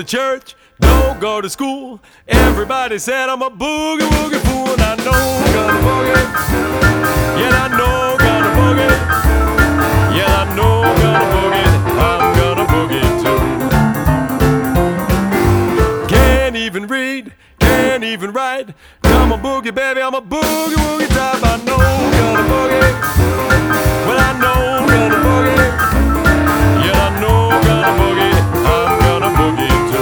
church, don't go to school. Everybody said I'm a boogie woogie fool, and I know I'm gonna boogie. Yeah, I know I'm gonna boogie. Yeah, I know I'm gonna boogie. I'm gonna boogie too. Can't even read, can't even write. I'm a boogie, baby, I'm a boogie woogie type. I know I'm gonna boogie. Well, I know I'm gonna boogie. Yeah, I know I'm gonna boogie. I'm gonna boogie too.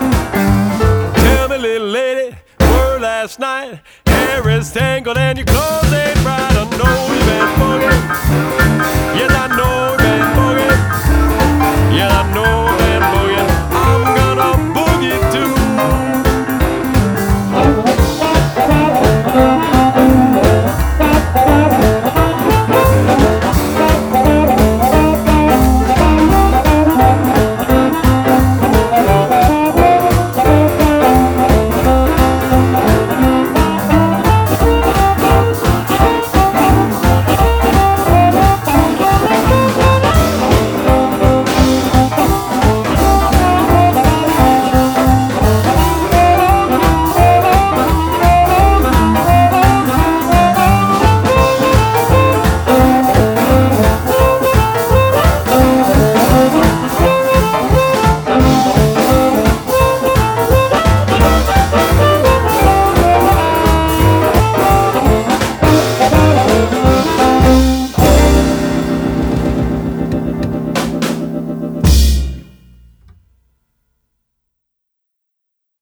Last night, hair is tangled and your clothes